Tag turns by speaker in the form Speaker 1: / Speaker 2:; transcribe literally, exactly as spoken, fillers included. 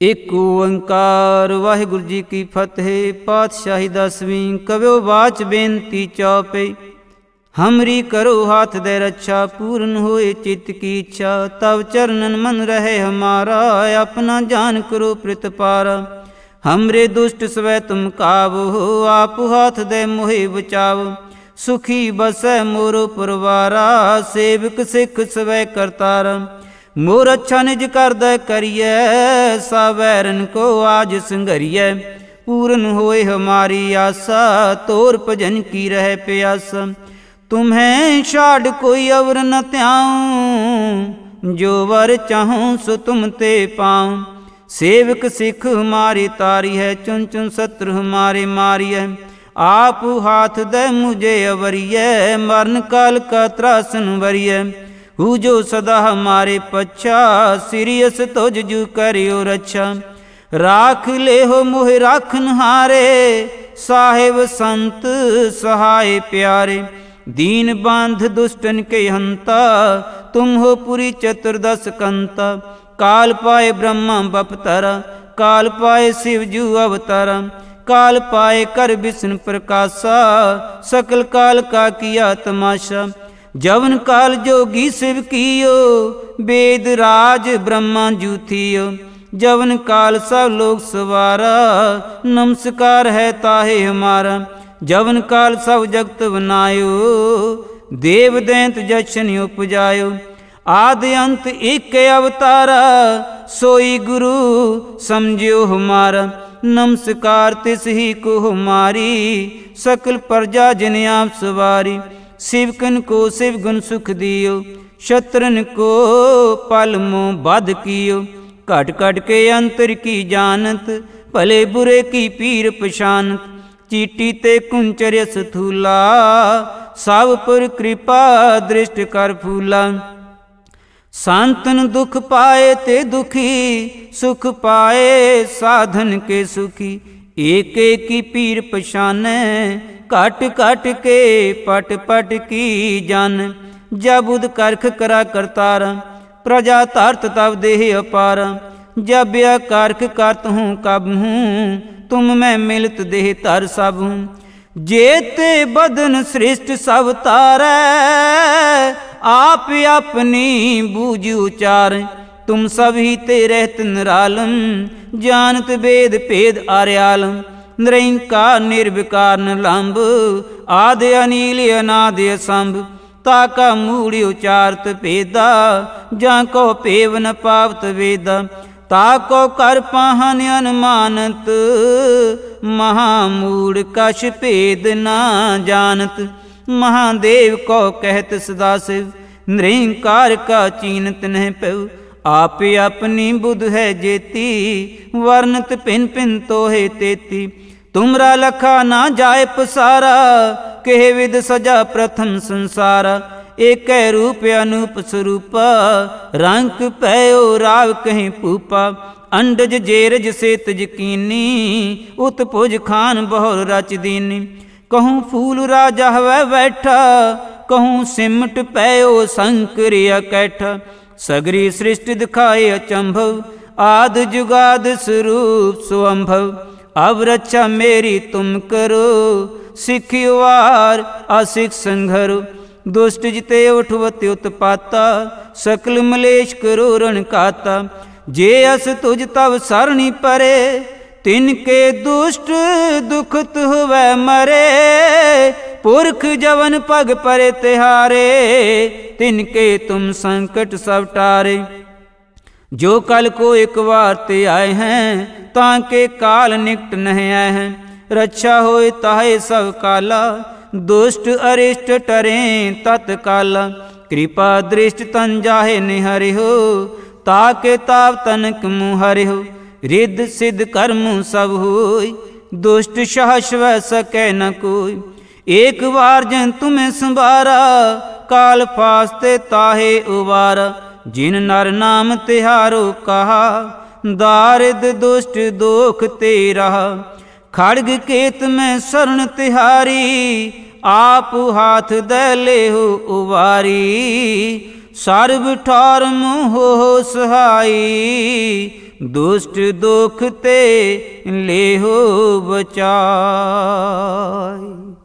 Speaker 1: ਇੱਕ ਓੰਕਾਰ ਵਾਹਿਗੁਰੂ ਜੀ ਕੀ ਫਤਿਹ। ਪਾਤਸ਼ਾਹੀ ਦਸਵੀਂ ਕਵਿਓ ਬਾਚ ਬੇਨਤੀ ਚੌਪਈ। हमरी करो हाथ दे रक्षा, पूर्ण होए चित्त की इच्छा। तब चरणन मन रहे हमारा, अपना जान करो प्रतिपारा। हमरे दुष्ट स्वै तुम काबो, आप हाथ दे मोहे बचाओ। सुखी बसै मोरो परवारा, सेवक सिख स्वै करतारा। मोर अच्छा निज कर दै करिए, सावैरन को आज संघरिए। पूर्ण होए हमारी आशा, तोर भजन की रह प्यासा। तुम्हें छाड़ कोई अवर न त्याऊं, जो वर चाहूं सो तुम ते पाऊं। सेवक सिख हमारी तारी है, चुन चुन शत्रु हमारे मारी है। आप हाथ दे मुझे अवरिय, मरण काल का त्रासन वरिय। हु जो सदा हमारे पच्छा, सिरियस तुझ जू करियो रक्षा। राख ले हो मोह राखन हारे, साहेब संत सहाय प्यारे। दीन बांध दुष्टन के हंता, तुम हो पुरी चतुर्दश कंता। काल पाए ब्रह्मा बपतरा, काल पाए शिव जू अवतारा। काल पाए कर विष्णु प्रकाशा, सकल काल का किया तमाशा। जवन काल जोगी शिव कियो, वेद राज ब्रह्मा जू थियो। जवन काल सब लोग सवारा, नमस्कार है ताहे हमारा। जवन काल सब जगत बनायो, देव दैंत जशन उपजायो। आदि अंत एक अवतारा, सोई गुरु समझियो हमारा। नमस्कार तिस ही को हमारी, सकल प्रजा जिन आप सवारी। शिवकन को शिव गुण सुख दियो, शत्रन को पल मोह बध कियो। घट घट के अंतर की जानत, भले बुरे की पीर पछानत। चीटी ते कुंचर्य स्थूला, सब पर कृपा दृष्ट कर फूला। सांतन दुख पाए ते दुखी, सुख पाए साधन के सुखी। एक एक की पीर पछाने, काट काट के पट पट की जान। जब उद करख करा करतारा, प्रजा तारत तब देह अपारा। जब या कारख करत हूँ कब हूँ, तुम मैं मिलत देह तर सब हूँ। जेते बदन सृष्ट सब तारै, आप अपनी बूझ उचार। तुम सभी ते रहत निरालम, जानत वेद भेद आर्यालम। निरंकार निर्विकार निलंब, आदि अनील अनादि असंभ। ताका मूढ़ उचारत भेदा, जाको पेव न पावत वेदा। ताको कर पाहन अनुमानत, महामूढ़ कछ भेद ना जानत। महादेव को कहत सदा शिव, निरंकार का चीनत नह पव। आप अपनी बुध है जेती, वर्णत पिन पिन तो है तेती। तुमरा लखा ना जाय पसारा, कह विद सजा प्रथम संसारा। एक रूप अनूप स्वरूपा, रंग पयो राव कहीं पूपा। अंडज जेरज से तजकीनी, उत्पुज खान बहुर रच दीनी। कहूँ फूल राजा वह बैठा, कहूँ सिमट पयो शंकर कैठा। सगरी सृष्टि दिखाए अचंभव, आद जुगाद स्वरूप स्वंभव। अब रक्षा मेरी तुम करो, सिखवार असिख संघरो। दुष्ट जिते उठवत उत्पाता, सकल मलेश करो रण काता। जे अस तुझ तब सरणी परे, तिनके दुष्ट दुखत हुवै मरे। पुरख जवन पग परे तिहारे, तिनके तुम संकट सब टारे। जो कल को एक बार ते आए हैं, ताके काल निकट नहीं आए हैं। रक्षा होए ताहे सब काला, दुष्ट अरिष्ट टरें तत्काला। कृपा दृष्ट तन जाहे निहरि हो, ताके ताप तनक मुहरि हो। रिद्ध सिद्ध कर्म सब होय, दुष्ट सहस वह सकै न कोई। एक बार जन तुम्हें संभारा, काल फास्ते ताहे उबारा। जिन नर नाम तिहारो कहा, दारिद दुष्ट दोख ते रहा। खड़ग केत में शरण तिहारी, आप हाथ दे ले हो उबारी। सर्व ठार मोह सहाई, दुष्ट दुख ते लेहो बचाय।